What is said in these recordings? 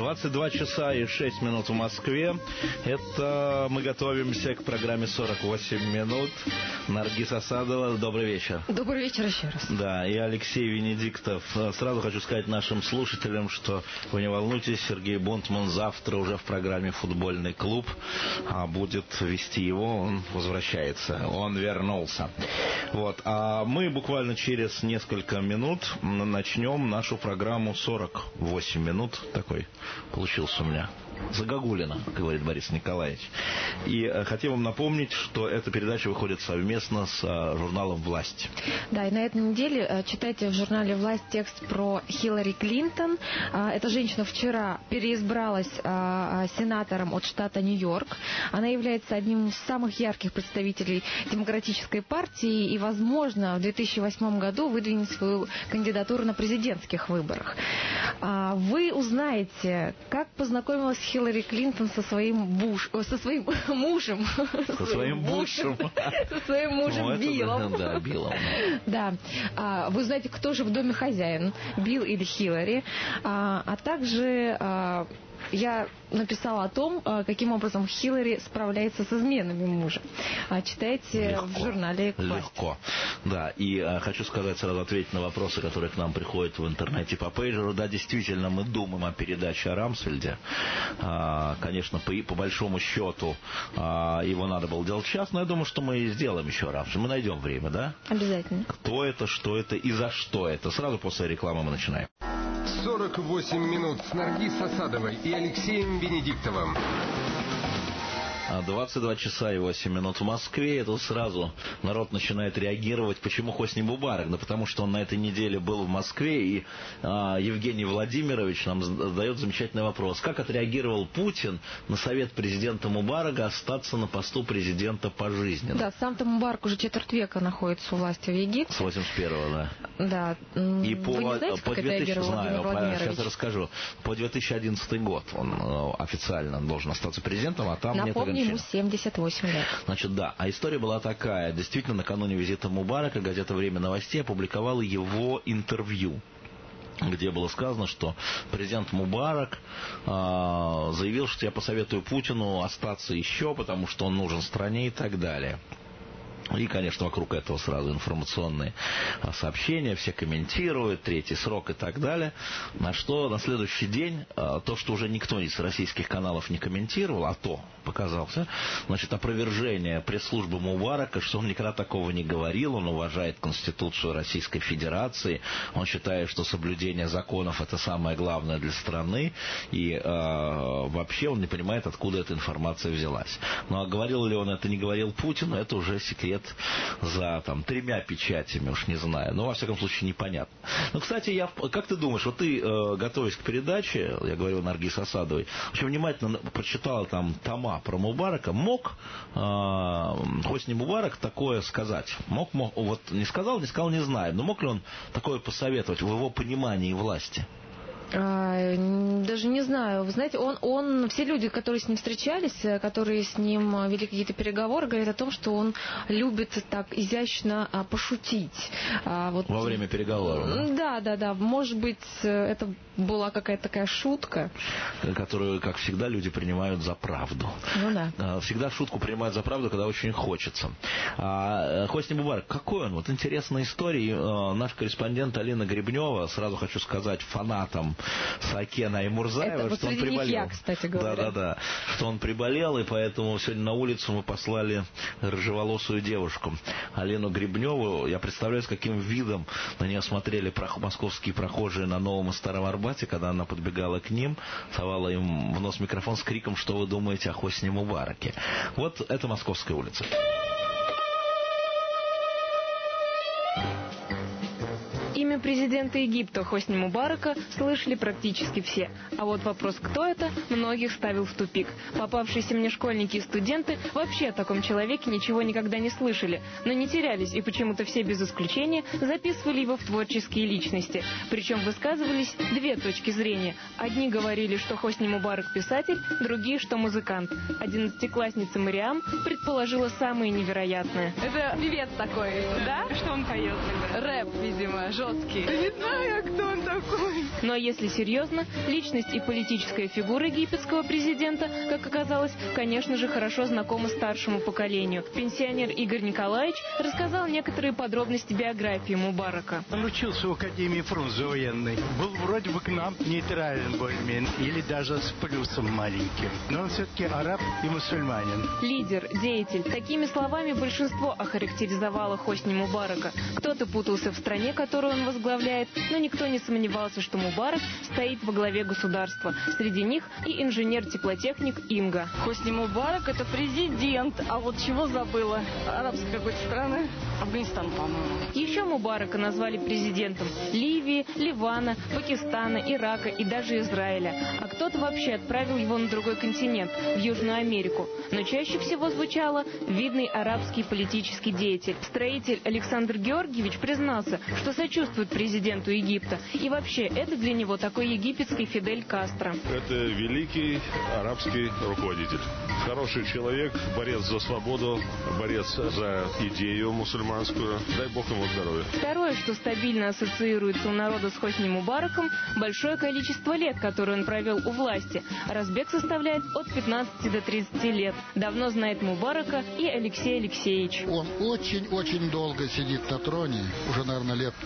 22 часа и 6 минут в Москве. Это мы готовимся к программе 48 минут. Наргиз Асадова, добрый вечер. Добрый вечер еще раз. Да, и Алексей Венедиктов. Сразу хочу сказать нашим слушателям, что вы не волнуйтесь, Сергей Бунтман завтра уже в программе «Футбольный клуб» будет вести его. Он возвращается, он вернулся. Вот. А мы буквально через несколько минут начнем нашу программу 48 минут. Такой получился у меня. Загогулина, говорит Борис Николаевич. И хотел вам напомнить, что эта передача выходит совместно с журналом «Власть». Да, и на этой неделе читайте в журнале «Власть» текст про Хиллари Клинтон. Эта женщина вчера переизбралась сенатором от штата Нью-Йорк. Она является одним из самых ярких представителей демократической партии и, возможно, в 2008 году выдвинет свою кандидатуру на президентских выборах. Вы узнаете, как познакомилась Хиллари Клинтон со своим мужем. Со своим мужем Биллом. Да, Биллом. Да. Вы узнаете, кто же в доме хозяин, Билл или Хиллари. А также я написала о том, каким образом Хиллари справляется с изменами мужа. Читайте в журнале «Власть». Легко. Да, и хочу сказать, сразу ответить на вопросы, которые к нам приходят в интернете по пейджеру. Да, действительно, мы думаем о передаче о Рамсфельде. Конечно, по большому счету его надо было делать сейчас, но я думаю, что мы сделаем еще Рамсфельд. Мы найдем время, да? Обязательно. Кто это, что это и за что это. Сразу после рекламы мы начинаем. 48 минут с Наргиз Асадовой и Алексеем Венедиктовым. 22 часа и 8 минут в Москве, и тут сразу народ начинает реагировать. Почему Хосни Мубарак? Да потому что он на этой неделе был в Москве, и Евгений Владимирович нам задает замечательный вопрос. Как отреагировал Путин на совет президента Мубарака остаться на посту президента пожизненно? Да, сам-то Мубарак уже четверть века находится у власти в Египте. С 81-го, да. Да. И Вы не знаете, как отреагировал Владимир Владимирович? Сейчас расскажу. По 2011 год он официально должен остаться президентом, а там нет ограничений. Ему 78 лет. Значит, да. А история была такая. Действительно, накануне визита Мубарака газета «Время новостей» опубликовала его интервью, где было сказано, что президент Мубарак заявил, что я посоветую Путину остаться еще, потому что он нужен стране и так далее. И, конечно, вокруг этого сразу информационные сообщения, все комментируют, третий срок и так далее. На что на следующий день, то, что уже никто из российских каналов не комментировал, а то показался, значит, опровержение пресс-службы Мубарака, что он никогда такого не говорил, он уважает Конституцию Российской Федерации, он считает, что соблюдение законов это самое главное для страны, и вообще он не понимает, откуда эта информация взялась. Ну, а говорил ли он это, не говорил Путину, это уже секрет за там 3 печатями, уж не знаю. Но, во всяком случае, непонятно. Ну, кстати, как ты думаешь, вот ты, готовясь к передаче, я говорил Наргиз Асадовой, очень внимательно прочитала там тома про Мубарака. Мог Хосни Мубарак такое сказать? Мог, вот не сказал, не знаю. Но мог ли он такое посоветовать в его понимании власти? Даже не знаю. Вы знаете, все люди, которые с ним встречались, которые с ним вели какие-то переговоры, говорят о том, что он любит так изящно пошутить. Вот. Во время переговоров? Да. Может быть, это была какая-то такая шутка. Которую, как всегда, люди принимают за правду. Ну да. Всегда шутку принимают за правду, когда очень хочется. Хосни Мубарак, какой он? Вот интересная история. Наш корреспондент Алина Гребнева, сразу хочу сказать, фанатам Сакена и Мурзаева, это что он приболел. Я, кстати говоря. Да. Что он приболел, и поэтому сегодня на улицу мы послали рыжеволосую девушку Алену Гребневу. Я представляю, с каким видом на нее смотрели московские прохожие на Новом и Старом Арбате, когда она подбегала к ним, совала им в нос микрофон с криком: «Что вы думаете о Хосни Мубараке?» Вот это Московская улица. Имя президента Египта Хосни Мубарака слышали практически все. А вот вопрос, кто это, многих ставил в тупик. Попавшиеся мне школьники и студенты вообще о таком человеке ничего никогда не слышали, но не терялись, и почему-то все без исключения записывали его в творческие личности. Причем высказывались две точки зрения. Одни говорили, что Хосни Мубарак писатель, другие, что музыкант. 11-классница Мариам предположила самое невероятное. Это певец такой. Да? Что он поет? Рэп, видимо, жесткий. по-русски. Не знаю, кто он такой. Ну а если серьезно, личность и политическая фигура египетского президента, как оказалось, конечно же, хорошо знакома старшему поколению. Пенсионер Игорь Николаевич рассказал некоторые подробности биографии Мубарака. Он учился в Академии Фрунзе военной. Был вроде бы к нам нейтрален более-менее, или даже с плюсом маленьким. Но он все-таки араб и мусульманин. Лидер, деятель. Такими словами большинство охарактеризовало Хосни Мубарака. Кто-то путался в стране, которую он возглавляет, но никто не сомневался, что Мубарак стоит во главе государства. Среди них и инженер-теплотехник Инга. Хосни Мубарак — это президент. А вот чего забыла? Арабской какой-то страны. Афганистан, по-моему. Еще Мубарака назвали президентом Ливии, Ливана, Пакистана, Ирака и даже Израиля. А кто-то вообще отправил его на другой континент, в Южную Америку. Но чаще всего звучало «видный арабский политический деятель». Строитель Александр Георгиевич признался, что сочувствует президенту Египта. И вообще, это для него такой египетский Фидель Кастро. Это великий арабский руководитель. Хороший человек, борец за свободу, борец за идею мусульманскую. Дай Бог ему здоровья. Второе, что стабильно ассоциируется у народа с Хосни Мубараком, большое количество лет, которые он провел у власти. Разбег составляет от 15 до 30 лет. Давно знает Мубарака и Алексей Алексеевич. Он очень-очень долго сидит на троне, уже, наверное, лет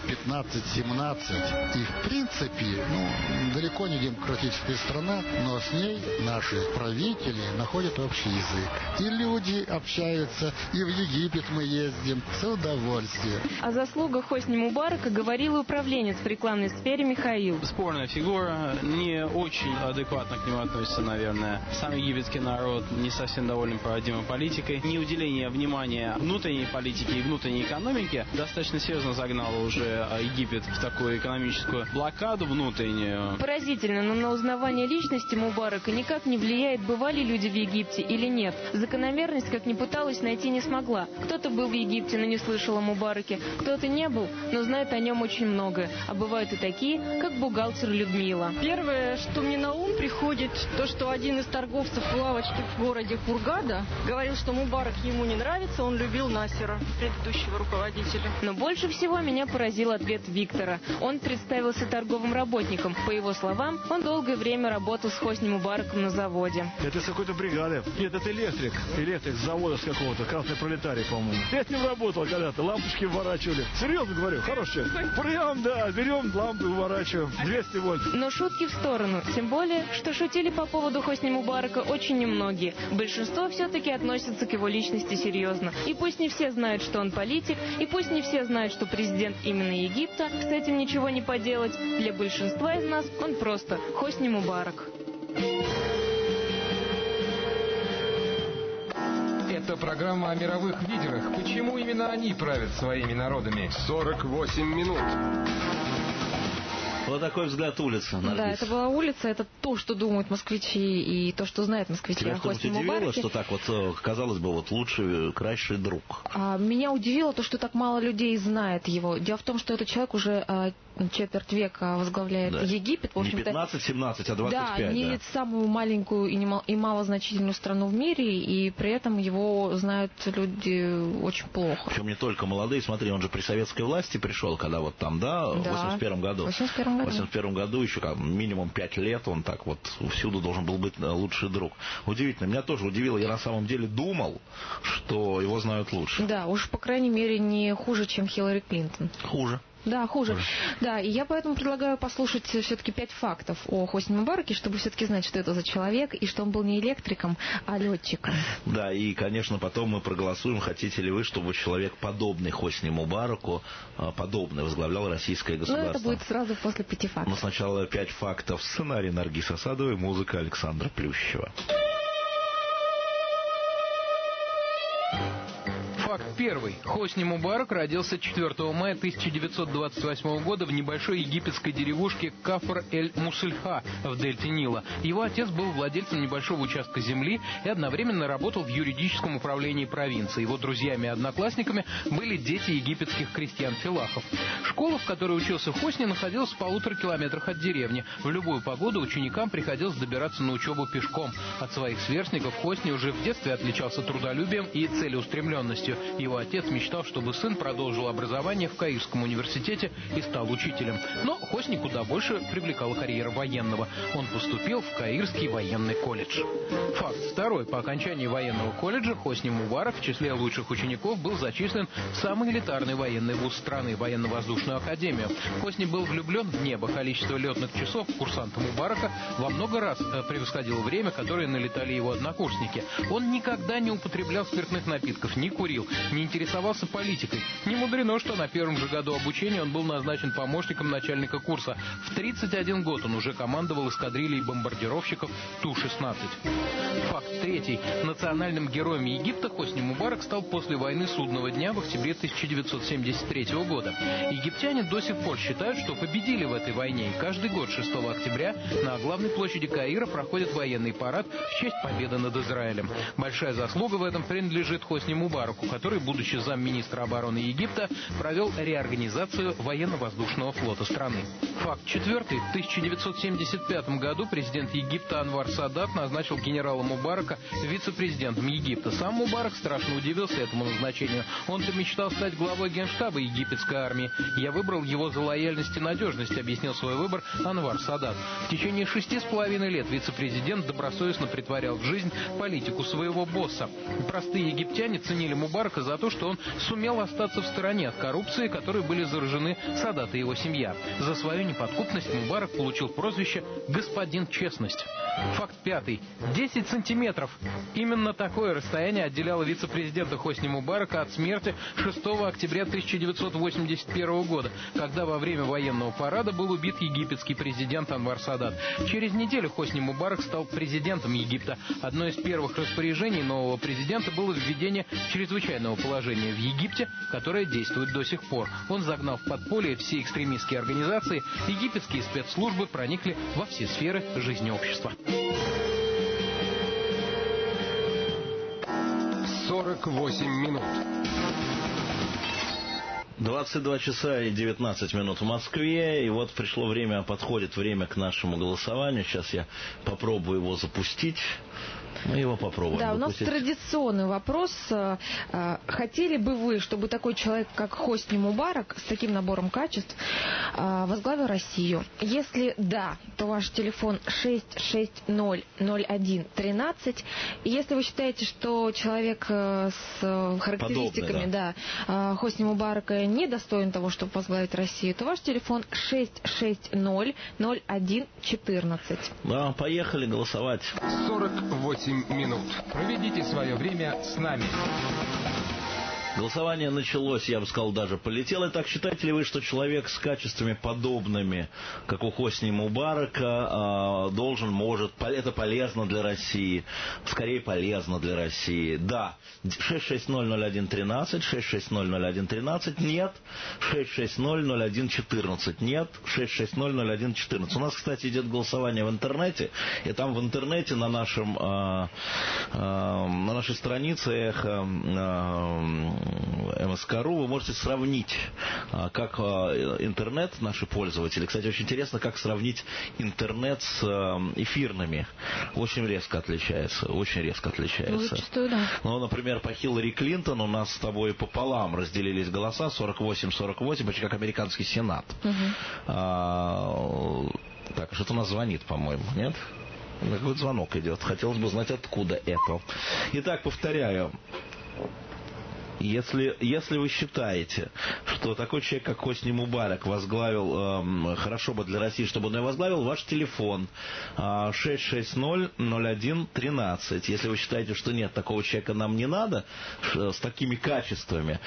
15-17. И, в принципе, далеко не демократическая страна, но с ней наши правители находят общий язык. И люди общаются, и в Египет мы ездим с удовольствием. О заслугах Хосни Мубарака говорил и управленец в рекламной сфере Михаил. Спорная фигура, не очень адекватно к нему относится, наверное. Сам египетский народ не совсем доволен проводимой политикой. Неуделение внимания внутренней политике и внутренней экономике достаточно серьезно загнало уже Египет в такую экономическую блокаду внутреннюю. Поразительно, но на узнавание личности Мубарака никак не влияет, бывали люди в Египте или нет. Закономерность, как ни пыталась, найти не смогла. Кто-то был в Египте, но не слышал о Мубараке, кто-то не был, но знает о нем очень многое. А бывают и такие, как бухгалтер Людмила. Первое, что мне на ум приходит, то, что один из торговцев в лавочке в городе Хургада говорил, что Мубарак ему не нравится, он любил Насера, предыдущего руководителя. Но больше всего меня поразил ответ Виктора. Он представился торговым работником. По его словам, он долгое время работал с Хосни Мубараком на заводе. Это с какой-то бригады. Нет, это электрик. Электрик с завода с какого-то. Красный пролетарий, по-моему. Я с ним работал когда-то. Лампочки вворачивали. Серьезно говорю, хороший человек. Прям, да, берем лампы, уворачиваем. 200 вольт. Но шутки в сторону. Тем более, что шутили по поводу Хосни Мубарака очень немногие. Большинство все-таки относятся к его личности серьезно. И пусть не все знают, что он политик, и пусть не все знают, что президент именно Египта, с этим ничего не поделать. Для большинства из нас он просто Хосни Мубарак. Это программа о мировых лидерах. Почему именно они правят своими народами? 48 минут. Вот такой взгляд улицы. Да, это была улица, это то, что думают москвичи и то, что знают москвичи Тебя о Хосни Мубараке. удивило, что так вот, казалось бы, вот лучший, крайший друг? Меня удивило то, что так мало людей знает его. Дело в том, что этот человек уже четверть века возглавляет Египет. В общем-то, не 15-17, а 25. Да, не самую маленькую и малозначительную страну в мире, и при этом его знают люди очень плохо. Причем не только молодые. Смотри, он же при советской власти пришел, когда вот там, в 81 году. В 81 году еще минимум 5 лет он так вот всюду должен был быть лучший друг. Удивительно. Меня тоже удивило. Я на самом деле думал, что его знают лучше. Да, уж по крайней мере не хуже, чем Хиллари Клинтон. Хуже. Да, хуже. Да, и я поэтому предлагаю послушать все-таки 5 фактов о Хосни Мубараке, чтобы все-таки знать, что это за человек, и что он был не электриком, а летчиком. Да, и, конечно, потом мы проголосуем, хотите ли вы, чтобы человек, подобный Хосни Мубараку, подобный, возглавлял российское государство. Ну, это будет сразу после 5 фактов. Но сначала 5 фактов. Сценарий Наргиз Асадовой, музыка Александра Плющева. Факт первый. Хосни Мубарак родился 4 мая 1928 года в небольшой египетской деревушке Кафр-эль-Мусульха в дельте Нила. Его отец был владельцем небольшого участка земли и одновременно работал в юридическом управлении провинции. Его друзьями и одноклассниками были дети египетских крестьян-филахов. Школа, в которой учился Хосни, находилась в 1,5 километрах от деревни. В любую погоду ученикам приходилось добираться на учебу пешком. От своих сверстников Хосни уже в детстве отличался трудолюбием и целеустремленностью. Его Его отец мечтал, чтобы сын продолжил образование в Каирском университете и стал учителем. Но Хосни куда больше привлекала карьера военного. Он поступил в Каирский военный колледж. Факт второй. По окончании военного колледжа Хосни Мубарак в числе лучших учеников был зачислен в самый элитарный военный вуз страны – военно-воздушную академию. Хосни был влюблен в небо. Количество летных часов курсанта Мубарака во много раз превосходило время, которое налетали его однокурсники. Он никогда не употреблял спиртных напитков, не курил, не интересовался политикой. Не мудрено, что на первом же году обучения он был назначен помощником начальника курса. В 31 год он уже командовал эскадрильей бомбардировщиков Ту-16. Факт третий. Национальным героем Египта Хосни Мубарак стал после войны Судного дня в октябре 1973 года. Египтяне до сих пор считают, что победили в этой войне, и каждый год 6 октября на главной площади Каира проходит военный парад в честь победы над Израилем. Большая заслуга в этом принадлежит Хосни Мубараку, который, будучи замминистра обороны Египта, провел реорганизацию военно-воздушного флота страны. Факт четвертый. В 1975 году президент Египта Анвар Садат назначил генерала Мубарака вице-президентом Египта. Сам Мубарак страшно удивился этому назначению. Он-то мечтал стать главой генштаба египетской армии. «Я выбрал его за лояльность и надежность», объяснил свой выбор Анвар Садат. В течение 6,5 лет вице-президент добросовестно притворял в жизнь политику своего босса. Простые египтяне ценили Мубарака за то, что он сумел остаться в стороне от коррупции, которой были заражены Садат и его семья. За свою неподкупность Мубарак получил прозвище «Господин Честность». Факт пятый. 10 сантиметров. Именно такое расстояние отделяло вице-президента Хосни Мубарака от смерти 6 октября 1981 года, когда во время военного парада был убит египетский президент Анвар Садат. Через неделю Хосни Мубарак стал президентом Египта. Одно из первых распоряжений нового президента было введение чрезвычайного положения в Египте, которое действует до сих пор. Он загнал в подполье все экстремистские организации, египетские спецслужбы проникли во все сферы жизни общества. 48 минут. 22 часа и 19 минут в Москве. И вот пришло время, подходит время к нашему голосованию. Сейчас я попробую его запустить. Мы его попробуем. Да, у нас традиционный вопрос. Хотели бы вы, чтобы такой человек, как Хосни Мубарак, с таким набором качеств, возглавил Россию? Если да, то ваш телефон 6600113. И если вы считаете, что человек с характеристиками подобный, да, Хосни Мубарака не достоин того, чтобы возглавить Россию, то ваш телефон 6600114. Да, поехали голосовать. 48 минут. Проведите свое время с нами. Голосование началось, я бы сказал, даже полетело. Итак, считаете ли вы, что человек с качествами подобными, как у Хосни Мубарака, может, это полезно для России? Скорее, полезно для России. Да. 6600113, 6600113, нет. 6600114, нет. 6600114. У нас, кстати, идет голосование в интернете, и там в интернете на нашей странице Эхо МСК.ру вы можете сравнить, как интернет, наши пользователи. Кстати, очень интересно, как сравнить интернет с эфирными. Очень резко отличается. Очень резко отличается. Зачастую, да. Ну, например, по Хиллари Клинтон у нас с тобой пополам разделились голоса, 48-48, почти как американский Сенат. Так, что-то у нас звонит, по-моему, нет? Какой-то звонок идет. Хотелось бы знать, откуда это. Итак, повторяю. Если вы считаете, что такой человек, как Хосни Мубарак, возглавил, хорошо бы для России, чтобы он ее возглавил, ваш телефон 6600113. Если вы считаете, что нет, такого человека нам не надо, с такими качествами,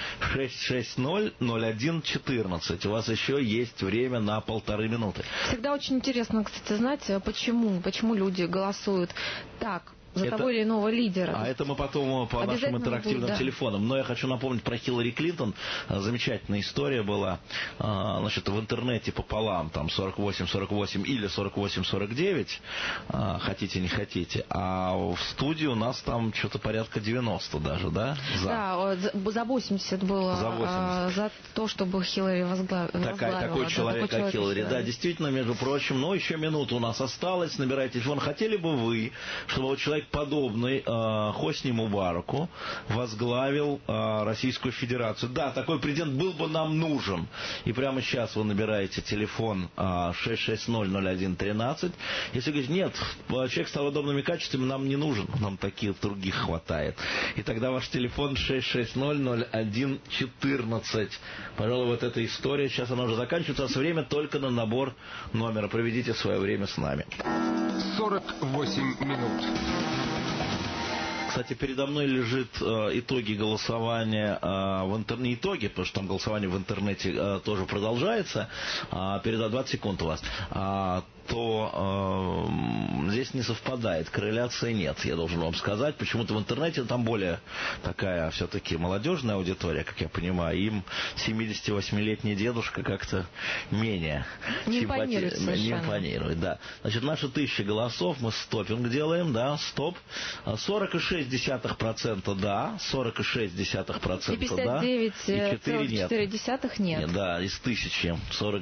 6600114. У вас еще есть время на 1,5 минуты. Всегда очень интересно, кстати, знать, почему люди голосуют так за того или иного лидера. А это мы потом по нашим интерактивным телефонам. Но я хочу напомнить про Хиллари Клинтон. Замечательная история была. Значит, в интернете пополам, там 48-48 или 48-49, хотите, не хотите. А в студии у нас там что-то порядка 90 даже, да? Да, за 80 было. За 80. За то, чтобы Хиллари возглавила. Такой человек, как Хиллари. Да, действительно, между прочим. Но еще минуту у нас осталось. Набирайте телефон. Хотели бы вы, чтобы человек, человек, подобный Хосни Мубараку, возглавил Российскую Федерацию. Да, такой президент был бы нам нужен. И прямо сейчас вы набираете телефон 660-01-13. Если говорить, нет, человек с подобными качествами нам не нужен, нам таких других хватает. И тогда ваш телефон 660-01-14. Пожалуй, вот эта история, сейчас она уже заканчивается, а время только на набор номера. Проведите свое время с нами. 48 минут. Кстати, передо мной лежит итоги голосования в интернете, не итоги, потому что там голосование в интернете тоже продолжается, передо 20 секунд у вас, то здесь не совпадает, корреляции нет, я должен вам сказать. Почему-то в интернете там более такая все-таки молодежная аудитория, как я понимаю, им 78-летний дедушка как-то менее не импонирует, да. Значит, наши 1000 голосов, мы стопинг делаем, да, стоп. 46% да, 46% и 59, да, и 4 нет. 4 нет. Да, из 1000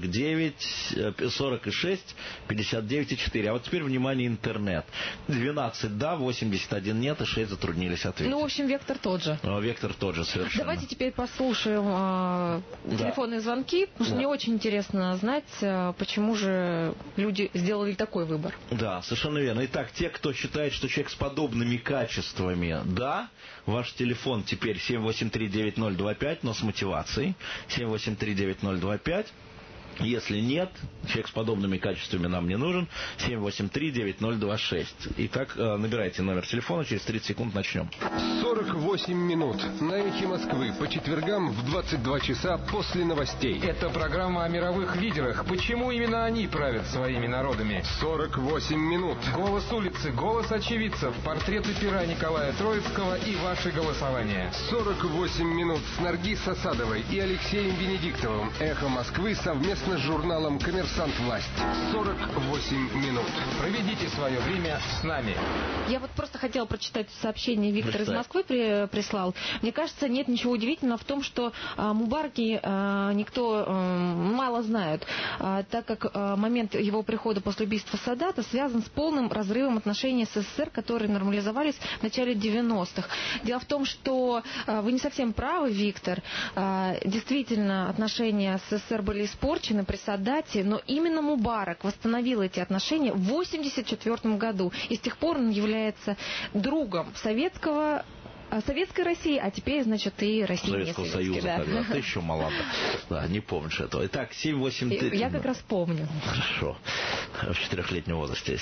46, 59,4. А вот теперь, внимание, интернет. 12 да, 81 нет, и 6 затруднились ответить. Ну, в общем, вектор тот же. Вектор тот же, совершенно. Давайте теперь послушаем телефонные звонки, потому что мне очень интересно знать, почему же люди сделали такой выбор. Да, совершенно верно. Итак, те, кто считает, что человек с подобными качествами, да, ваш телефон теперь 783-9025, но с мотивацией. 783-9025. Если нет, человек с подобными качествами нам не нужен. 783-9026. Итак, набирайте номер телефона, через 30 секунд начнем. 48 минут. На эхе Москвы по четвергам в 22 часа после новостей. Это программа о мировых лидерах. Почему именно они правят своими народами? 48 минут. Голос улицы, голос очевидцев, портреты пера Николая Троицкого и ваши голосования. 48 минут с Наргиз Асадовой и Алексеем Венедиктовым. Эхо Москвы совместно с журналом «Коммерсант. Власть». 48 минут. Проведите свое время с нами. Я вот просто хотела прочитать сообщение. Виктор из Москвы прислал. Мне кажется, нет ничего удивительного в том, что Мубараки никто мало знает, так как момент его прихода после убийства Садата связан с полным разрывом отношений с СССР, которые нормализовались в начале 90-х. Дело в том, что вы не совсем правы, Виктор. Действительно, отношения с СССР были испорчены при Садате, но именно Мубарак восстановил эти отношения в 1984 году. И с тех пор он является другом Советской России, а теперь, значит, и России. Советского Союза, да. Тогда. Ты еще молода. Да, не помнишь этого. Итак, 783... Я как раз помню. Хорошо. В 4-летнем возрасте.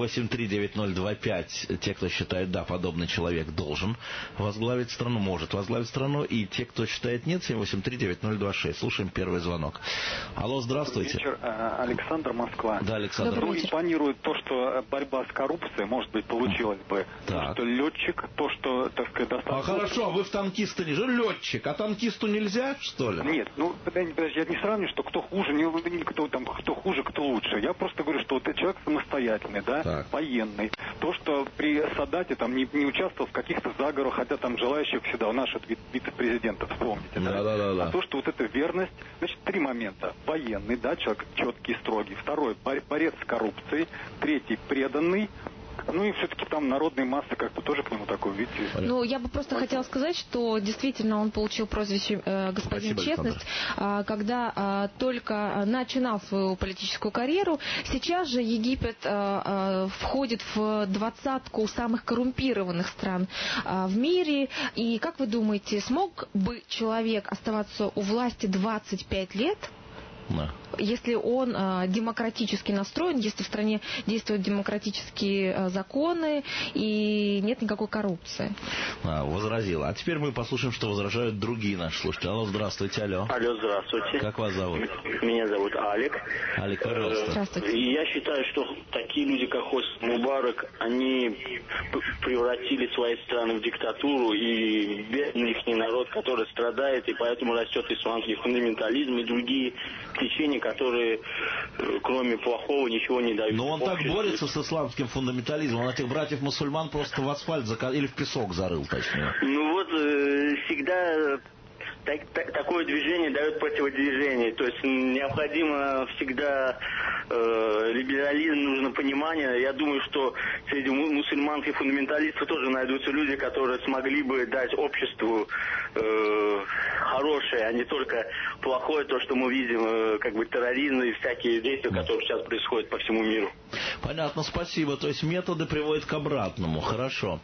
783-9025. Те, кто считает, да, подобный человек должен возглавить страну, может возглавить страну. И те, кто считает нет, 783-9026. Слушаем первый звонок. Алло, здравствуйте. Добрый вечер. Александр, Москва. Да, Александр. Ну, импонирует то, что борьба с коррупцией, может быть, получилась бы. То, что летчик, то, что, так сказать, хорошо, вы в танкиста не же летчик, а танкисту нельзя, что ли? Нет, ну, подожди, я не сравниваю, что кто хуже, кто хуже, кто лучше. Я просто говорю, что вот этот человек самостоятельный, да, так. Военный. То, что при Садате там не участвовал в каких-то заговорах, хотя там желающих всегда, у наших вице-президентов, вспомните, да? Да. А то, что вот эта верность, значит, 3 момента. Военный, да, человек четкий, строгий. Второй, борец с коррупцией. Третий, преданный. Ну и все-таки там народные массы как-то тоже к нему такое, видите. Ну, я бы просто хотела сказать, что действительно он получил прозвище «Господин Честность», когда только начинал свою политическую карьеру. Сейчас же Египет входит в 20-ку самых коррумпированных стран в мире. И как вы думаете, смог бы человек оставаться у власти 25 лет? Да. Если он демократически настроен, если в стране действуют демократические законы и нет никакой коррупции. Возразила. А теперь мы послушаем, что возражают другие наши слушатели. Алло, здравствуйте, алло. Алло, здравствуйте. Как вас зовут? Меня зовут Алик. Алик, пожалуйста. Здравствуйте. Я считаю, что такие люди, как Хосни Мубарак, они превратили свои страны в диктатуру, и бедный их народ, который страдает, и поэтому растет исламский фундаментализм и другие течения, которые, кроме плохого, ничего не дают. Но он так борется с исламским фундаментализмом. Он этих братьев-мусульман просто в асфальт или в песок зарыл, точнее. Ну вот, всегда такое движение дает противодвижение. То есть необходимо всегда либерализм, нужно понимание. Я думаю, что среди мусульман и фундаменталистов тоже найдутся люди, которые смогли бы дать обществу хорошее, а не только плохое, то, что мы видим, как бы терроризм и всякие действия, которые сейчас происходят по всему миру. Понятно, спасибо. То есть методы приводят к обратному. Хорошо.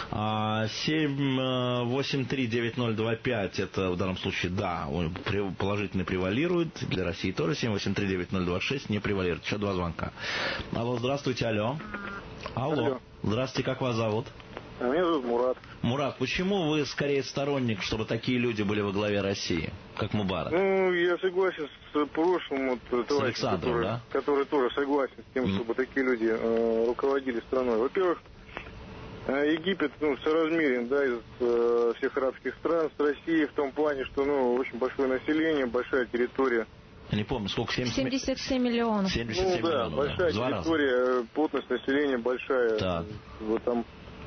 7839025, это в данном случае, да, положительный превалирует. Для России тоже 7839026 не превалирует. Еще два звонка. Алло, здравствуйте, алло. Алло. Здравствуйте, как вас зовут? Меня зовут Мурат. Мурат, почему вы скорее сторонник, чтобы такие люди были во главе России, как Мубарак? Ну, я согласен с прошлым товарищем, который тоже согласен с тем, чтобы такие люди руководили страной. Во-первых, Египет соразмерен, из всех арабских стран с Россией в том плане, что очень большое население, большая территория. Я не помню, сколько? 77 миллионов. 77 миллионов, большая территория, плотность населения большая. Так. Там,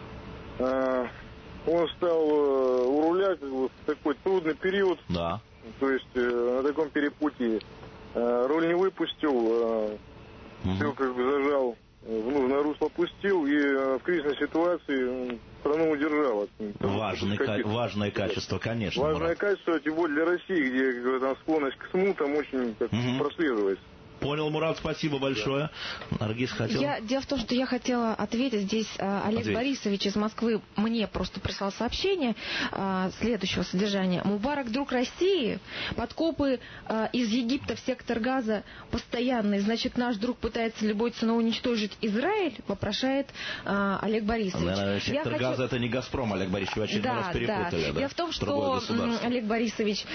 он стал у руля в такой трудный период. Да. То есть на таком перепутье руль не выпустил, все как бы зажал, в нужное русло пустил, и в кризисной ситуации страну удержал. Важное качество, конечно. Важное качество, тем более для России, где там склонность к смутам очень прослеживается. Понял, Мурат, спасибо большое. Наргиз хотел... Дело в том, что я хотела ответить. Здесь Олег Борисович из Москвы мне просто прислал сообщение следующего содержания. Мубарак друг России, подкопы из Египта в сектор Газа постоянные. Значит, наш друг пытается любой ценой уничтожить Израиль, вопрошает Олег Борисович. Наверное, сектор Газа это не Газпром, Олег Борисович, вы очередной раз перепутали. Дело в том, что, Олег Борисович,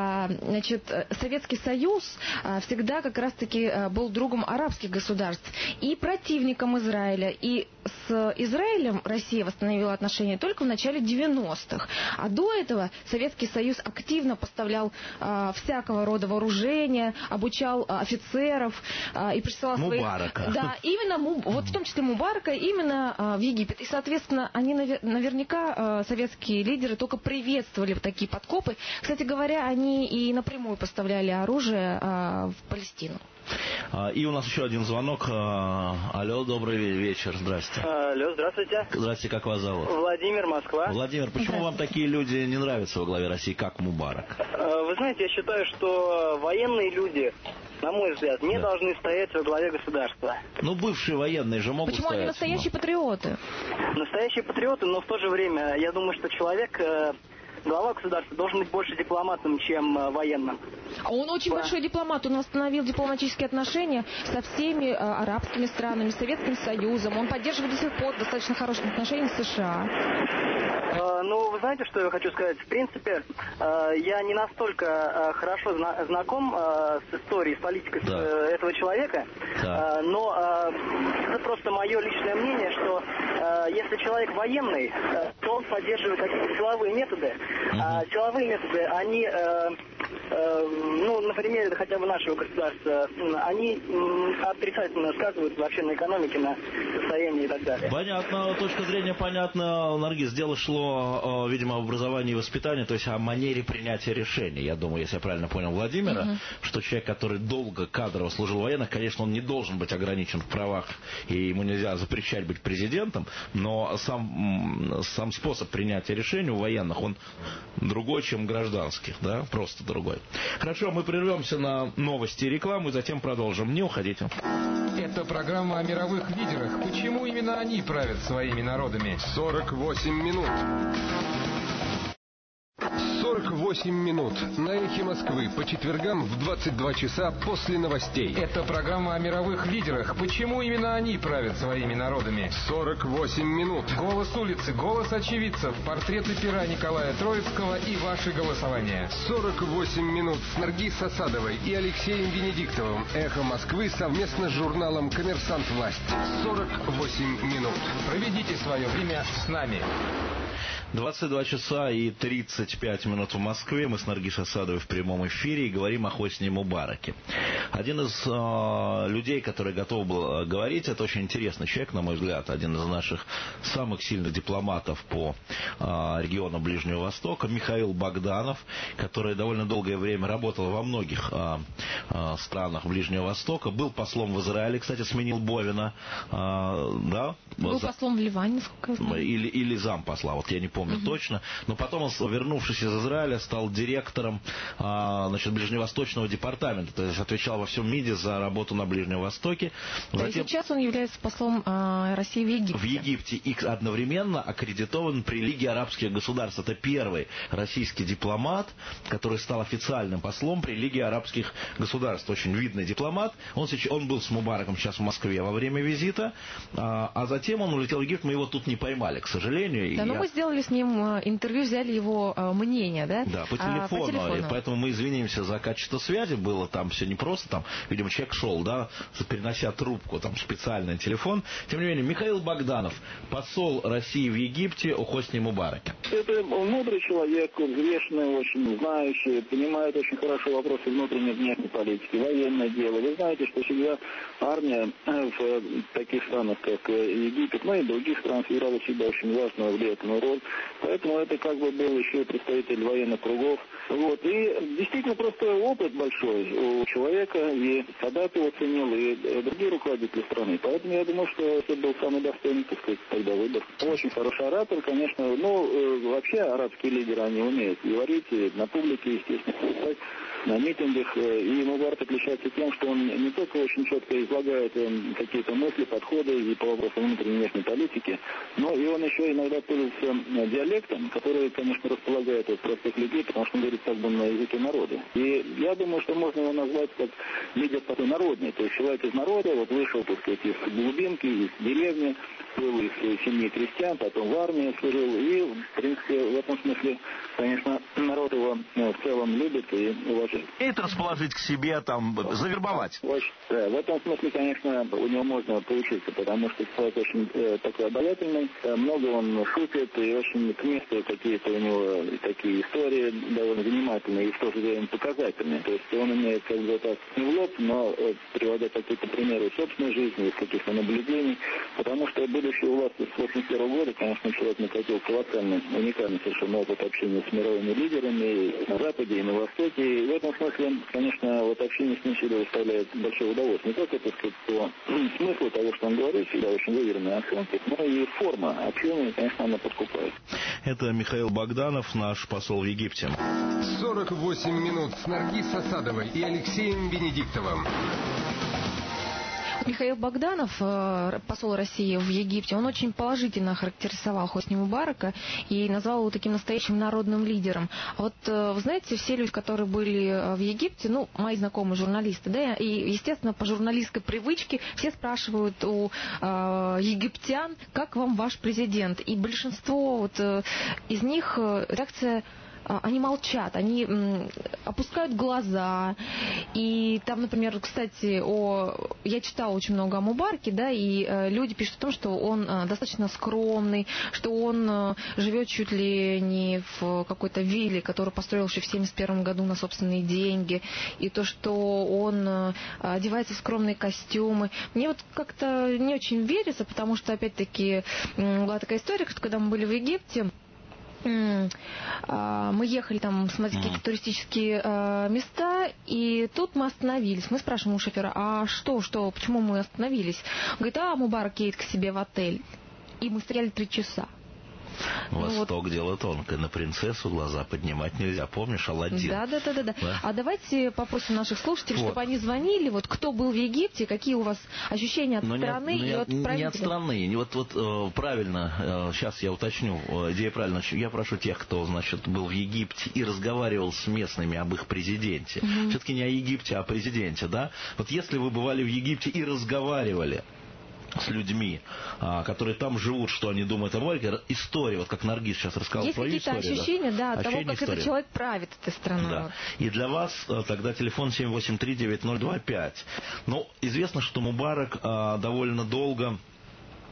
Советский Союз всегда как раз-таки был другом арабских государств и противником Израиля. И с Израилем Россия восстановила отношения только в начале 90-х. А до этого Советский Союз активно поставлял всякого рода вооружения, обучал офицеров и присылал Мубарака. Да, именно, вот в том числе Мубарака, именно в Египет. И, соответственно, они наверняка, советские лидеры, только приветствовали такие подкопы. Кстати говоря, они и напрямую поставляли оружие в Палестину. И у нас еще один звонок. Алло, добрый вечер, здрасте. Алло, здравствуйте. Здравствуйте, как вас зовут? Владимир, Москва. Владимир, почему вам такие люди не нравятся во главе России, как Мубарак? Вы знаете, я считаю, что военные люди, на мой взгляд, не должны стоять во главе государства. Ну, бывшие военные же могут Почему стоять. Почему они настоящие патриоты? Настоящие патриоты, но в то же время, я думаю, что человек... Глава государства должен быть больше дипломатом, чем военным. А он очень большой дипломат. Он восстановил дипломатические отношения со всеми арабскими странами, Советским Союзом. Он поддерживает до сих пор достаточно хорошие отношения с США. Ну, вы знаете, что я хочу сказать? В принципе, я не настолько хорошо знаком с историей, с политикой этого человека, но это просто мое личное мнение, что если человек военный, то он поддерживает какие-то силовые методы. Силовые методы, они, на примере хотя бы нашего государства, они отрицательно сказываются вообще на экономике, на состоянии и так далее. Понятно, точка зрения понятна. Наргиз, дело шло, видимо, об образовании и воспитании, то есть о манере принятия решений. Я думаю, если я правильно понял Владимира, что человек, который долго кадрово служил в военных, конечно, он не должен быть ограничен в правах, и ему нельзя запрещать быть президентом, но сам способ принятия решений у военных, он другой, чем гражданских, да, просто другой. Хорошо, мы прервемся на новости и рекламу, и затем продолжим. Не уходите. Это программа о мировых лидерах. Почему именно они правят своими народами? 48 минут. 48 минут на Эхе Москвы по четвергам в 22 часа после новостей. Это программа о мировых лидерах. Почему именно они правят своими народами? 48 минут. Голос улицы, голос очевидцев, портреты пера Николая Троицкого и ваши голосования. 48 минут с Наргиз Асадовой и Алексеем Венедиктовым. Эхо Москвы совместно с журналом «Коммерсант. Власть». 48 минут. Проведите свое время с нами. 22 часа и 35 минут в Москве. Мы с Наргиз Асадовой в прямом эфире и говорим о Хосни Мубараке. Один из людей, который готов был говорить, это очень интересный человек, на мой взгляд, один из наших самых сильных дипломатов по региону Ближнего Востока, Михаил Богданов, который довольно долгое время работал во многих странах Ближнего Востока, был послом в Израиле, кстати, сменил Бовина, да? Был послом в Ливане, насколько я знаю. Или зампосла, вот я не помню точно. Но потом он, вернувшись из Израиля, стал директором Ближневосточного департамента. То есть отвечал во всем МИДе за работу на Ближнем Востоке. Затем... И сейчас он является послом России в Египте. В Египте и одновременно аккредитован при Лиге арабских государств. Это первый российский дипломат, который стал официальным послом при Лиге арабских государств. Очень видный дипломат. Он был с Мубараком сейчас в Москве во время визита, а затем он улетел в Египет. Мы его тут не поймали, к сожалению. Да, но мы сделали с ним интервью, взяли его мнение, да? Да, по телефону. И поэтому мы извинимся за качество связи. Было там все непросто. Там, видимо, человек шел, да, перенося трубку, там специальный телефон. Тем не менее, Михаил Богданов, посол России в Египте о Хосни Мубараке. Это мудрый человек, взвешенный, очень знающий, понимает очень хорошо вопросы внутренней и внешней политики, военное дело. Вы знаете, что всегда армия в таких странах, как Египет, ну и других стран, сыграла всегда очень важную, влиятельную роль. Поэтому это как бы был еще и представитель военных кругов. Вот. И действительно просто опыт большой у человека, и Садат его ценил, и другие руководители страны. Поэтому я думаю, что это был самый достойный, так сказать, тогда выбор. Очень хороший оратор, конечно. Вообще арабские лидеры, они умеют говорить и на публике, естественно, писать, на митингах. И Мубарак отличается тем, что он не только очень четко излагает какие-то мысли, подходы и по вопросам внутренней и внешней политики, но и он еще иногда пользуется диалектом, который, конечно, располагает от простых людей, потому что он говорит как бы на языке народа. И я думаю, что можно его назвать как лидер такой народный, то есть человек из народа, вот вышел, так сказать, из глубинки, из деревни, был из семьи крестьян, потом в армии служил, и, в принципе, в этом смысле, конечно, народ его в целом любит и уважает. Это расположить к себе, там, завербовать. Да, в этом смысле, конечно, у него можно поучиться, потому что человек очень такой обаятельный, много он шутит, и очень к месту какие-то у него такие истории довольно занимательные и в то же время показательные. То есть он умеет как бы так не в лоб, но приводя какие-то примеры из собственной жизни, из каких-то наблюдений, потому что будущий у власти с 1981 года, конечно, человек накопил колоссальный, уникальный совершенно опыт общения с мировыми лидерами и на Западе, и на Востоке. И в этом смысле, конечно, вот общение с ним всегда доставляет большое удовольствие. Не только, так сказать, по смыслу того, что он говорит, всегда очень выверенные оценки, но и форма общения, конечно, она подкупает. Это Михаил Богданов, наш посол в Египте. 48 минут с Наргиз Асадовой и Алексеем Венедиктовым. Михаил Богданов, посол России в Египте, он очень положительно охарактеризовал Хосни Мубарака и назвал его таким настоящим народным лидером. А вот, вы знаете, все люди, которые были в Египте, мои знакомые журналисты, да, и, естественно, по журналистской привычке все спрашивают у египтян, как вам ваш президент? И большинство из них реакция... Они молчат, они опускают глаза. И там, например, кстати, я читала очень много о Мубараке, да, и люди пишут о том, что он достаточно скромный, что он живет чуть ли не в какой-то вилле, которую построил еще в 1971 году на собственные деньги, и то, что он одевается в скромные костюмы. Мне вот как-то не очень верится, потому что, опять-таки, была такая история, что когда мы были в Египте, мы ехали там смотреть какие-то туристические места, и тут мы остановились. Мы спрашиваем у шофера, а что, почему мы остановились? Он говорит, Мубарак едет к себе в отель. И мы стояли 3 часа. Восток дело тонкое. На принцессу глаза поднимать нельзя. Помнишь, Аладдин? Да. А давайте попросим наших слушателей, чтобы они звонили, кто был в Египте, какие у вас ощущения от страны и от правителя. Не от страны. Правильно, сейчас я уточню, идея правильная. Я прошу тех, кто, был в Египте и разговаривал с местными об их президенте. Все-таки не о Египте, а о президенте, да? Вот если вы бывали в Египте и разговаривали с людьми, которые там живут, что они думают о Мубараке, история, вот как Наргиз сейчас рассказал свою историю. Есть какие-то ощущения, да, от того, как история. этот человек правит этой страной. Да. И для вас тогда телефон 783-9025. Известно, что Мубарак довольно долго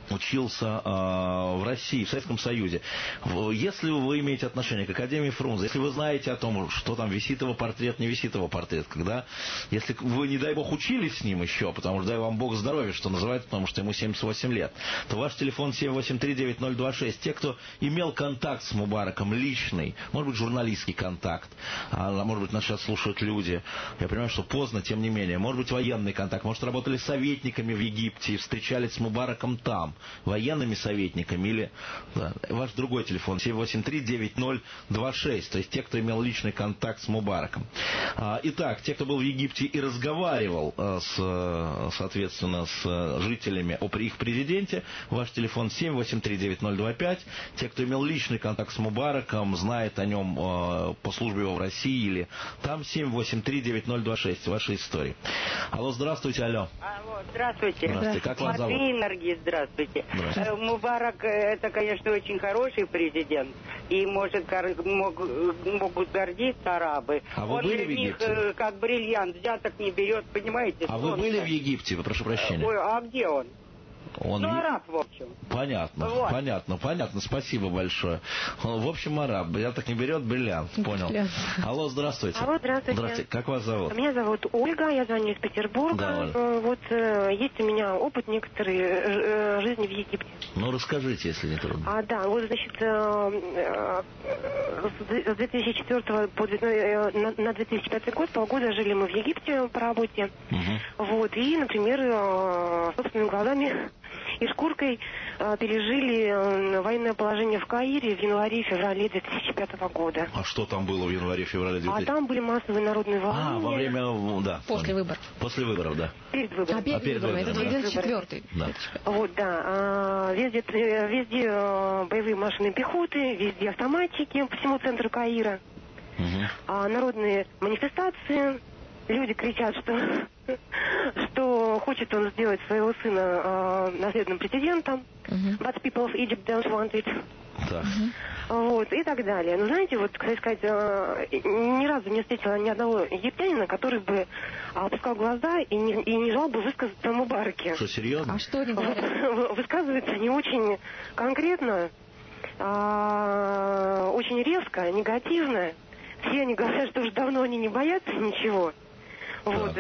учился в России, в Советском Союзе. Если вы имеете отношение к Академии Фрунзе, если вы знаете о том, что там висит его портрет, не висит его портрет, если вы, не дай бог, учились с ним еще, потому что дай вам Бог здоровья, что называется, потому что ему 78 лет, то ваш телефон 783-9026. Те, кто имел контакт с Мубараком, личный, может быть, журналистский контакт, а может быть, нас сейчас слушают люди, я понимаю, что поздно, тем не менее, может быть, военный контакт, может, работали советниками в Египте и встречались с Мубараком там, военными советниками, или ваш другой телефон 783-9026, то есть те, кто имел личный контакт с Мубараком. Итак, те, кто был в Египте и разговаривал соответственно с жителями о их президенте, ваш телефон 783-9025. Те, кто имел личный контакт с Мубараком, знает о нем по службе его в России или там, 783-9026. Ваши истории. Алло, здравствуйте, алло. Алло, здравствуйте. Здравствуйте, как вас зовут? Матвей Наргиз, здравствуйте. Мубарак, это, конечно, очень хороший президент, и могут гордиться арабы. А вы были в Египте? Он для них как бриллиант, взяток не берет, понимаете? А вы были в Египте, прошу прощения? Ой, а где он? Араб, в общем. Понятно, вот. Понятно, спасибо большое. В общем, араб, я так не берет, бриллиант, понял. Алло, здравствуйте. Алло, здравствуйте. Здравствуйте, как вас зовут? Меня зовут Ольга, я звоню из Петербурга. Да, вот есть у меня опыт некоторый жизни в Египте. Ну, расскажите, если не трудно. Да, вот, значит, с 2004 на 2005 год полгода жили мы в Египте по работе. Вот, и, например, собственными глазами и шкуркой пережили военное положение в Каире в январе-феврале 2005 года. А что там было в январе-феврале 2005? А там были массовые народные волнения. Во время, да. После выборов. После выборов, да. Перед выборами. Перед выборами. Это 2004. Да. Вот, да. Везде боевые машины пехоты, везде автоматчики по всему центру Каира. Народные манифестации. Люди кричат, что хочет он сделать своего сына наследным президентом. But people of Egypt don't want it. Вот, и так далее. Но знаете, вот, кстати сказать, ни разу не встретила ни одного египтянина, который бы опускал глаза и не желал бы высказаться о Мубараке. Что, серьезно? А что они говорят? Высказываются они очень конкретно, очень резко, негативно. Все они говорят, что уже давно они не боятся ничего. Вот,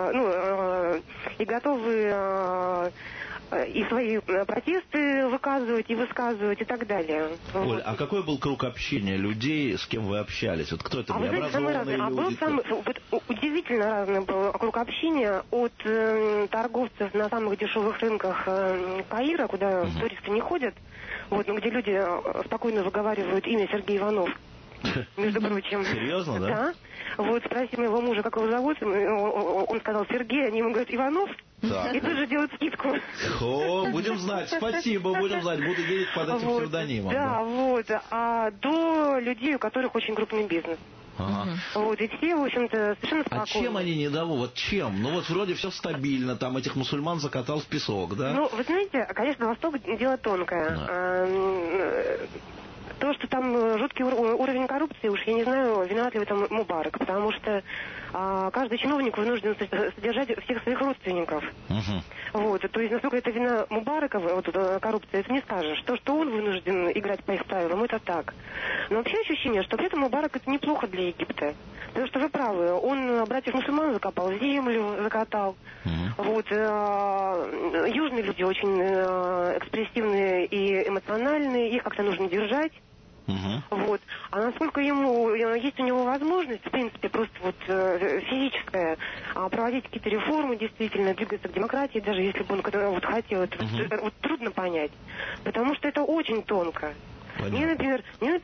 и готовы и свои протесты выказывать и высказывать и так далее. Оль, а какой был круг общения людей, с кем вы общались? Вот кто это были? Образованные люди? Удивительно разный был круг общения, от торговцев на самых дешевых рынках Каира, куда туристы не ходят, вот, но где люди спокойно выговаривают имя Сергей Иванов. Между прочим. Серьезно, да? Да. Вот спросим моего мужа, как его зовут, он сказал Сергей, они ему говорят Иванов, и тут же делают скидку. Будем знать, спасибо, будем знать, буду ездить под этим псевдонимом. Да, вот, до людей, у которых очень крупный бизнес. Вот, и все, в общем-то, совершенно спокойно. А чем они недовольны? Вот чем? Ну вот вроде все стабильно, там этих мусульман закатал в песок, да? Ну, вы знаете, конечно, Восток дело тонкое. То, что там жуткий уровень коррупции, уж я не знаю, виноват ли в этом Мубарак, потому что каждый чиновник вынужден содержать всех своих родственников. Вот, то есть, насколько это вина Мубарака, вот коррупция, это не скажешь. То, что он вынужден играть по их правилам, это так. Но вообще ощущение, что при этом Мубарак это неплохо для Египта. Потому что вы правы, он братьев мусульман закопал, землю закатал. Вот, южные люди очень экспрессивные и эмоциональные, их как-то нужно держать. Вот. А насколько ему есть у него возможность, в принципе, просто вот физическая, проводить какие-то реформы, действительно, двигаться к демократии, даже если бы он вот хотел, это вот трудно понять. Потому что это очень тонко. Мне, например,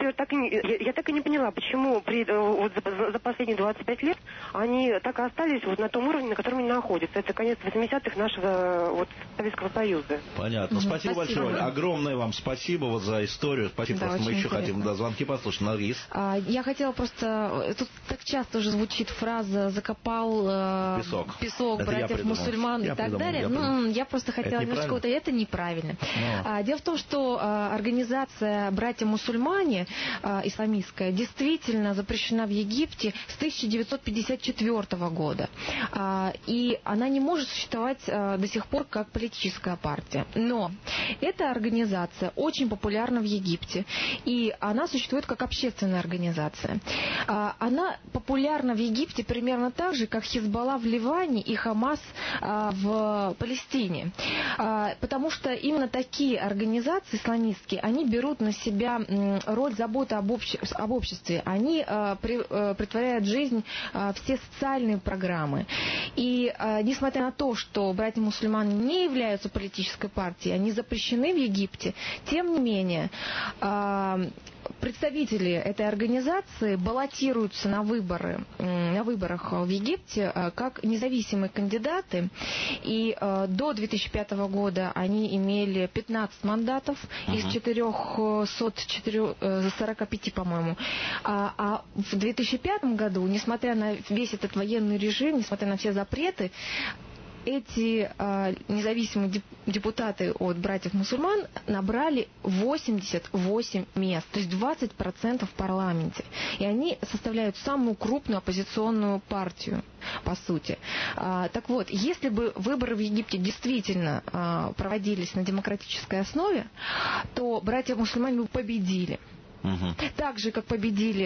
я так и не поняла, почему за последние 25 лет они так и остались вот на том уровне, на котором они находятся. Это конец 80-х нашего Советского Союза. Понятно. Спасибо большое. Огромное вам спасибо вот за историю. Спасибо. Да, мы еще хотим звонки послушать. Наргиз. Я хотела просто... Тут так часто уже звучит фраза «закопал песок братьев мусульман» и так далее. Я просто хотела немножко... Это неправильно. Дело в том, что организация братья-мусульмане, исламистская, действительно запрещена в Египте с 1954 года. И она не может существовать до сих пор как политическая партия. Но эта организация очень популярна в Египте. И она существует как общественная организация. Она популярна в Египте примерно так же, как Хизбалла в Ливане и Хамас в Палестине. Потому что именно такие организации исламистские, они берут на себя роль заботы об обществе. Они претворяют в жизнь все социальные программы. И несмотря на то, что братья-мусульмане не являются политической партией, они запрещены в Египте, тем не менее представители этой организации баллотируются на выборах в Египте как независимые кандидаты. И до 2005 года они имели 15 мандатов из 445, по-моему. А в 2005 году, несмотря на весь этот военный режим, несмотря на все запреты, эти независимые депутаты от братьев-мусульман набрали 88 мест, то есть 20% в парламенте. И они составляют самую крупную оппозиционную партию, по сути. Так вот, если бы выборы в Египте действительно проводились на демократической основе, то братья-мусульмане бы победили. Так же, как победили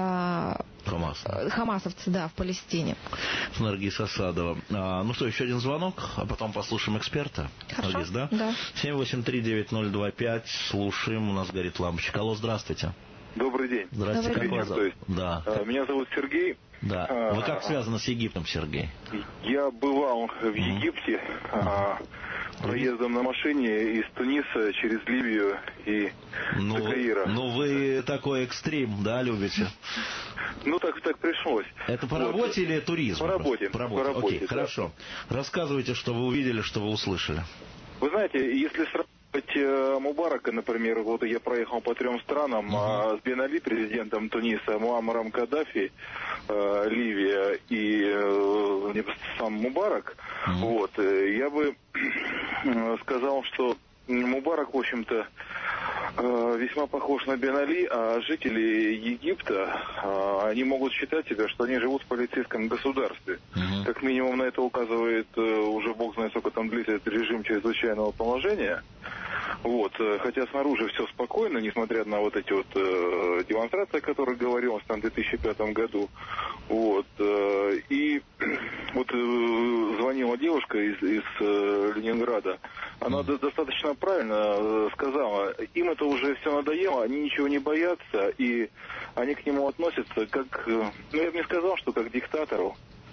хамасовцы, да, в Палестине. Наргиз Асадова. Ну что, еще один звонок, а потом послушаем эксперта. Хорошо. Наргиз, да? Да. 783-9025. Слушаем. У нас горит лампочка. Алло, здравствуйте. Добрый день. Здравствуйте. Как вас зовут? Да. Меня зовут Сергей. Да. Вы как связаны с Египтом, Сергей? Я бывал в Египте проездом на машине из Туниса через Ливию и до Каира. Ну, вы такой экстрим, да, любите? Ну, так пришлось. Это по работе или туризм? По работе. По работе. Окей, да. Хорошо. Рассказывайте, что вы увидели, что вы услышали. Вы знаете, если сравнивать Мубарака, например, вот я проехал по 3 странам, с Бен Али, президентом Туниса, Муаммаром Каддафи, Ливия и сам Мубарак, вот, я бы сказал, что Мубарак, в общем-то, весьма похож на Бен Али, а жители Египта, они могут считать себя, что они живут в полицейском государстве. Как минимум на это указывает уже бог знает, сколько там длится этот режим чрезвычайного положения. Вот, хотя снаружи все спокойно, несмотря на вот эти вот демонстрации, о которых говорилось там в 2005 году. Вот, и вот звонила девушка из Ленинграда. Она достаточно правильно сказала, им это уже все надоело, они ничего не боятся, и они к нему относятся как, ну я бы не сказал, что как к диктатору.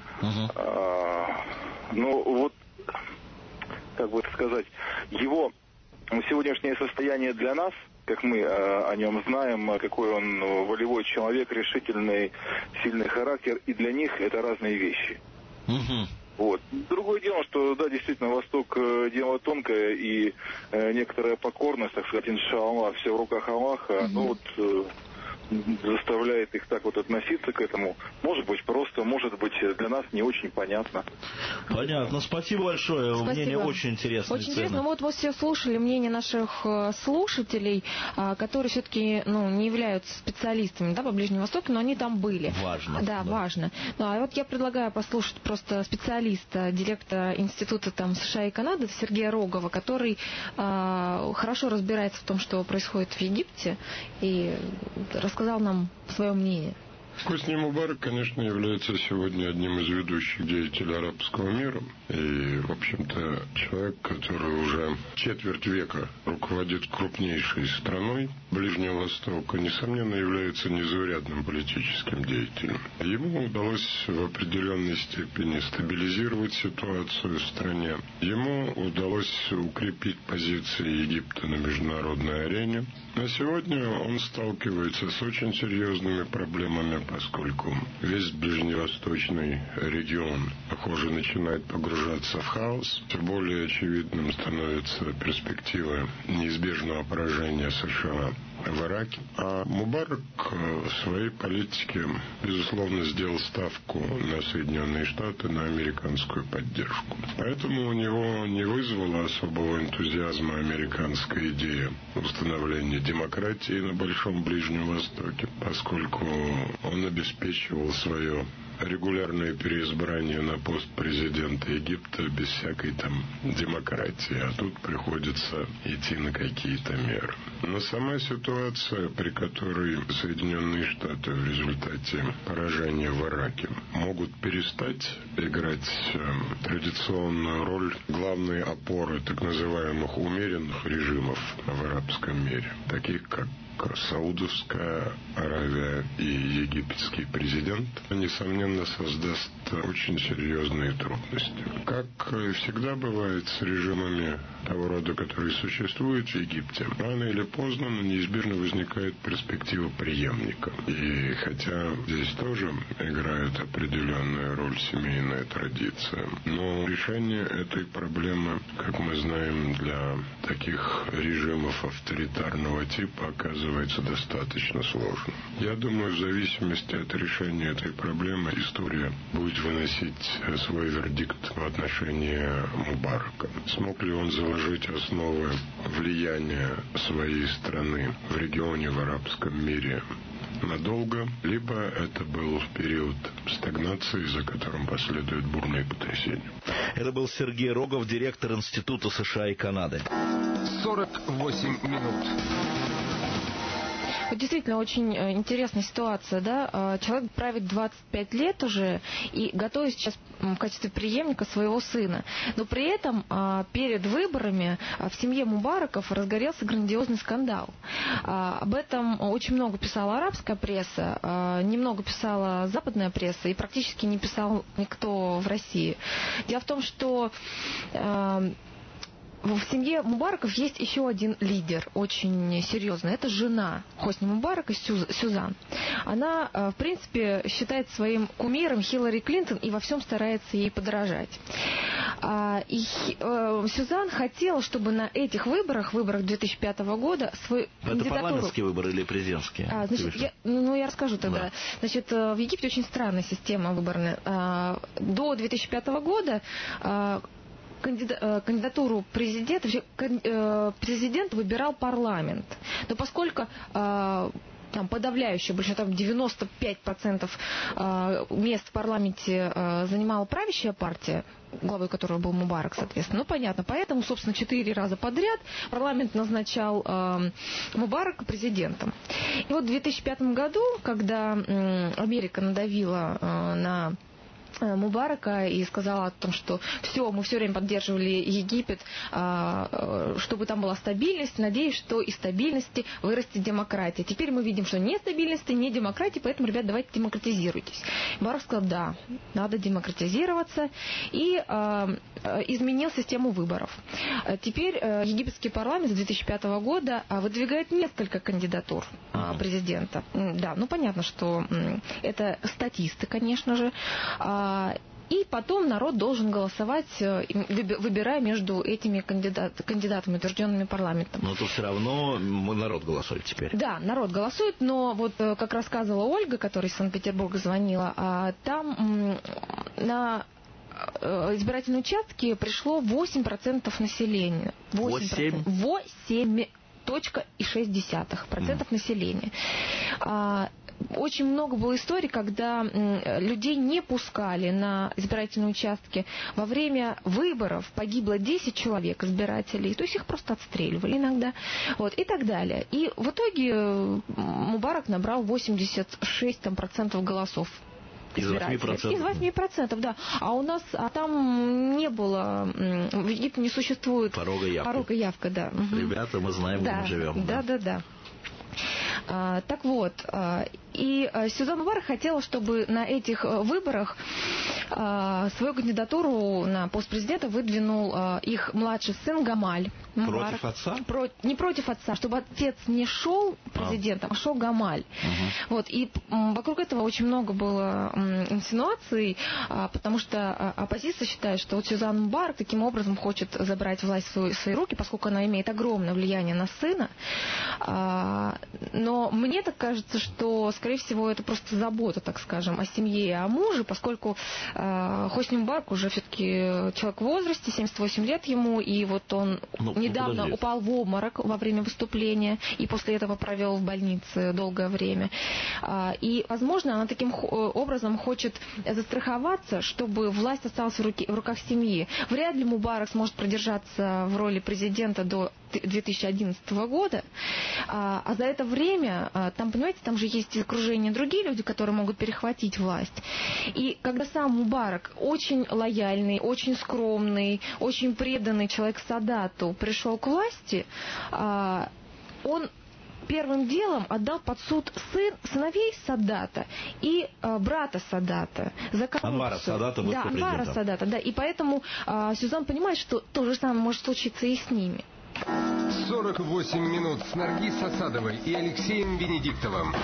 Но вот, как бы это сказать, его сегодняшнее состояние для нас, как мы о нем знаем, какой он волевой человек, решительный, сильный характер, и для них это разные вещи. Вот. Другое дело, что, да, действительно, Восток дело тонкое, и некоторая покорность, так сказать, иншаллах, все в руках Аллаха, ну вот заставляет их так вот относиться к этому. Может быть, просто, может быть, для нас не очень понятно. Понятно. Спасибо большое. Спасибо. Мнение очень интересное. Очень интересно. Вот все слушали мнение наших слушателей, которые все-таки не являются специалистами, да, по Ближнему Востоку, но они там были. Важно. Да, важно. Ну, а вот я предлагаю послушать просто специалиста, директора Института там, США и Канады Сергея Рогова, который хорошо разбирается в том, что происходит в Египте, и рассказал нам свое мнение. Хосни Мубарак, конечно, является сегодня одним из ведущих деятелей арабского мира. И, в общем-то, человек, который уже четверть века руководит крупнейшей страной Ближнего Востока, несомненно, является незаурядным политическим деятелем. Ему удалось в определенной степени стабилизировать ситуацию в стране. Ему удалось укрепить позиции Египта на международной арене. А сегодня он сталкивается с очень серьезными проблемами, поскольку весь ближневосточный регион, похоже, начинает погружаться в хаос. Все более очевидным становится перспектива неизбежного поражения США в Ираке. А Мубарак в своей политике, безусловно, сделал ставку на Соединенные Штаты, на американскую поддержку. Поэтому у него не вызвала особого энтузиазма американская идея установления демократии на Большом Ближнем Востоке, поскольку он обеспечивал свое регулярное переизбрание на пост президента Египта без всякой там демократии, а тут приходится идти на какие-то меры. Но сама ситуация, при которой Соединенные Штаты в результате поражения в Ираке могут перестать играть традиционную роль главной опоры так называемых умеренных режимов в арабском мире, таких как Саудовская Аравия и египетский президент, несомненно, создаст очень серьезные трудности. Как всегда бывает с режимами того рода, которые существуют в Египте, рано или поздно, но неизбежно возникает перспектива преемника. И хотя здесь тоже играет определенную роль семейная традиция, но решение этой проблемы, как мы знаем, для таких режимов авторитарного типа оказывается достаточно сложным. Я думаю, в зависимости от решения этой проблемы история будет выносить свой вердикт в отношении Мубарака. Смог ли он заложить основы влияния своей страны в регионе, в арабском мире надолго, либо это был период стагнации, за которым последуют бурные потрясения. Это был Сергей Рогов, директор Института США и Канады. 48 минут. Вот действительно очень интересная ситуация, да? Человек правит 25 лет уже и готовит сейчас в качестве преемника своего сына. Но при этом перед выборами в семье Мубараков разгорелся грандиозный скандал. Об этом очень много писала арабская пресса, немного писала западная пресса и практически не писал никто в России. Дело в том, что в семье Мубараков есть еще один лидер, очень серьезный. Это жена Хосни Мубарака, Сюзан. Она, в принципе, считает своим кумиром Хиллари Клинтон и во всем старается ей подражать. И Сюзан хотела, чтобы на этих выборах 2005 года, свою кандидатуру... Это парламентские выборы или президентские? Я расскажу тогда. Да. Значит, в Египте очень странная система выборная. До 2005 года кандидатуру президента, президент выбирал парламент. Но поскольку там подавляющее большинство, 95% мест в парламенте занимала правящая партия, главой которого был Мубарак, соответственно. Ну, понятно. Поэтому, собственно, 4 раза подряд парламент назначал Мубарака президентом. И вот в 2005 году, когда Америка надавила на Мубарака и сказала о том, что все, мы все время поддерживали Египет, чтобы там была стабильность, надеюсь, что из стабильности вырастет демократия. Теперь мы видим, что ни стабильности, ни демократии, поэтому, ребят, давайте демократизируйтесь. Мубарак сказал, да, надо демократизироваться, и изменил систему выборов. Теперь египетский парламент с 2005 года выдвигает несколько кандидатур президента. Да, ну понятно, что это статисты, конечно же. И потом народ должен голосовать, выбирая между этими кандидатами, утвержденными парламентом. Но то все равно народ голосует теперь. Да, народ голосует, но вот как рассказывала Ольга, которая из Санкт-Петербурга звонила, там на избирательные участки пришло 8% населения. 8,6% населения. Очень много было историй, когда людей не пускали на избирательные участки. Во время выборов погибло 10 человек избирателей, то есть их просто отстреливали иногда. Вот, и так далее. И в итоге Мубарак набрал 86% голосов. Из 8%? Из 8%, да. А у нас там не было, в Египте не существует порога явка, да. Ребята, мы знаем, где мы живем. Да. Так вот, и Сюзан Мубарак хотела, чтобы на этих выборах свою кандидатуру на пост президента выдвинул их младший сын Гамаль. Мубарак. Против отца? Не против отца, чтобы отец не шел президентом, а шел Гамаль. Вот. И вокруг этого очень много было инсинуаций, потому что оппозиция считает, что вот Сюзан Мубарак таким образом хочет забрать власть в свои руки, поскольку она имеет огромное влияние на сына. Но мне так кажется, что, скорее всего, это просто забота, так скажем, о семье и о муже, поскольку Хосни Мубарак уже все-таки человек в возрасте, 78 лет ему, и вот он недавно упал в обморок во время выступления, и после этого провел в больнице долгое время. И, возможно, она таким образом хочет застраховаться, чтобы власть осталась в руках семьи. Вряд ли Мубарак сможет продержаться в роли президента до 2011 года, а за это время, там, понимаете, там же есть окружение другие люди, которые могут перехватить власть. И когда сам Мубарак, очень лояльный, очень скромный, очень преданный человек Садату, пришел к власти, он первым делом отдал под суд сыновей Садата и брата Садата за коррупцию. Анвара Садата был президентом. Анвара Садата, да. И поэтому Сюзан понимает, что то же самое может случиться и с ними. 48 минут с Наргиз Асадовой и Алексеем Венедиктовым.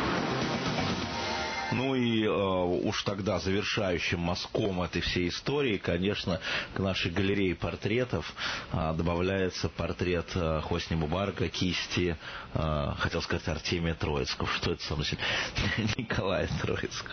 Ну и уж тогда завершающим мазком этой всей истории, конечно, к нашей галерее портретов добавляется портрет Хосни Мубарака кисти, хотел сказать, Артемия Троицкого. Что это самое? Николая Троицкого.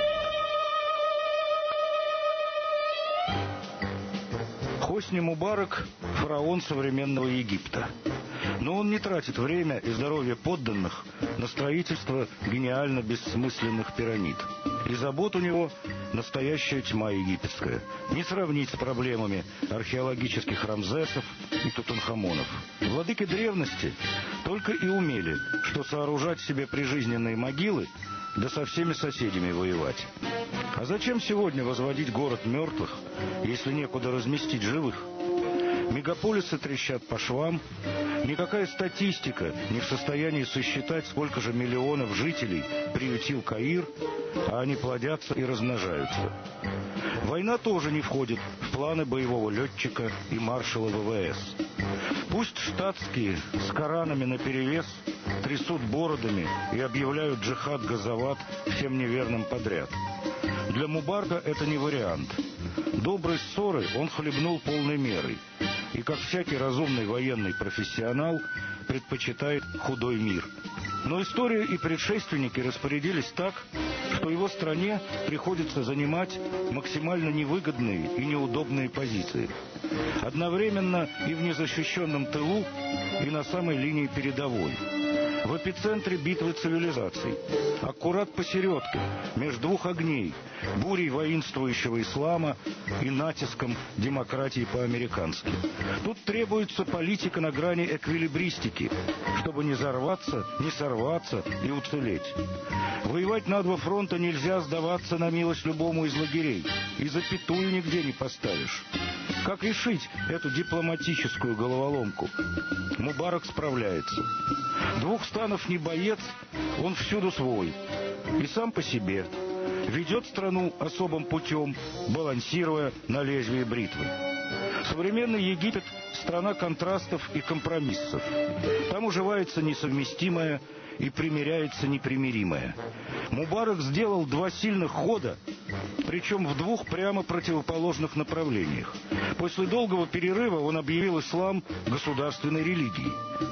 Хосни Мубарак – фараон современного Египта. Но он не тратит время и здоровье подданных на строительство гениально бессмысленных пирамид. И забот у него настоящая тьма египетская. Не сравнить с проблемами археологических Рамзесов и Тутанхамонов. Владыки древности только и умели, что сооружать себе прижизненные могилы, да со всеми соседями воевать. А зачем сегодня возводить город мертвых, если некуда разместить живых? Мегаполисы трещат по швам. Никакая статистика не в состоянии сосчитать, сколько же миллионов жителей приютил Каир, а они плодятся и размножаются. Война тоже не входит в планы боевого летчика и маршала ВВС. Пусть штатские с Коранами наперевес трясут бородами и объявляют джихад Газават всем неверным подряд. Для Мубарака это не вариант. Доброй ссоры он хлебнул полной мерой. И, как всякий разумный военный профессионал, предпочитает худой мир. Но история и предшественники распорядились так, что его стране приходится занимать максимально невыгодные и неудобные позиции. Одновременно и в незащищенном тылу, и на самой линии передовой. В эпицентре битвы цивилизаций. Аккурат посередке, между двух огней, бурей воинствующего ислама и натиском демократии по-американски. Тут требуется политика на грани эквилибристики, чтобы не взорваться, не сорваться и уцелеть. Воевать на два фронта нельзя, сдаваться на милость любому из лагерей. И запятую нигде не поставишь. Как решить эту дипломатическую головоломку? Мубарак справляется. Двух станов не боец, он всюду свой. И сам по себе. Ведет страну особым путем, балансируя на лезвии бритвы. Современный Египет – страна контрастов и компромиссов. Там уживается несовместимое и примиряется непримиримое. Мубарак сделал два сильных хода, причем в двух прямо противоположных направлениях. После долгого перерыва он объявил ислам государственной религией.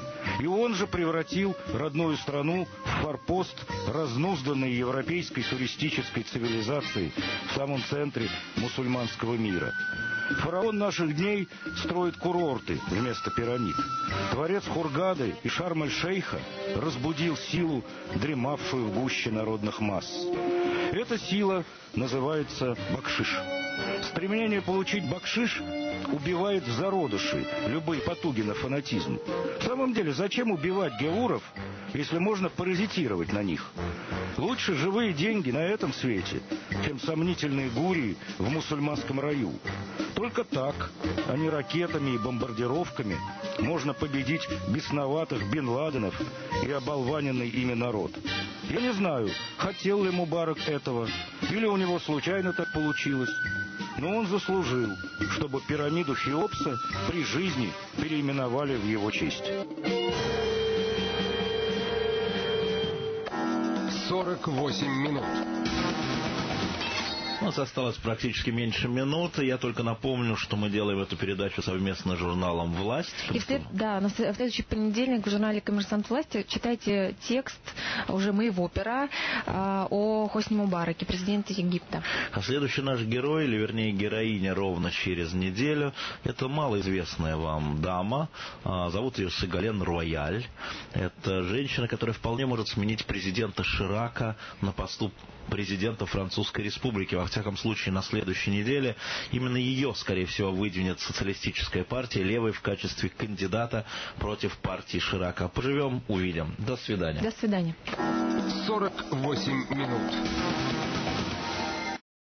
И он же превратил родную страну в форпост разнузданной европейской туристической цивилизации в самом центре мусульманского мира. Фараон наших дней строит курорты вместо пирамид. Дворец Хургады и Шарм-эль-Шейха разбудил силу, дремавшую в гуще народных масс. Эта сила называется бакшиш. Стремление получить бакшиш убивает в зародыши любые потуги на фанатизм. В самом деле, зачем убивать геуров, если можно паразитировать на них? Лучше живые деньги на этом свете, чем сомнительные гурии в мусульманском раю. Только так, а не ракетами и бомбардировками, можно победить бесноватых Бен Ладенов и оболваненный ими народ. Я не знаю, хотел ли Мубарак этого, или у него случайно так получилось. Но он заслужил, чтобы пирамиду Хеопса при жизни переименовали в его честь. 48 минут. У нас осталось практически меньше минуты. Я только напомню, что мы делаем эту передачу совместно с журналом «Власть». И в следующий понедельник в журнале «Коммерсант. Власти» читайте текст уже моего пера о Хосни Мубараке, президенте Египта. А следующий наш герой, или вернее героиня, ровно через неделю, это малоизвестная вам дама. Зовут ее Сигален Руаяль. Это женщина, которая вполне может сменить президента Ширака на посту президента Французской Республики. Во всяком случае, на следующей неделе именно ее, скорее всего, выдвинет социалистическая партия левой в качестве кандидата против партии Ширака. Поживем, увидим. До свидания. До свидания. 48 минут.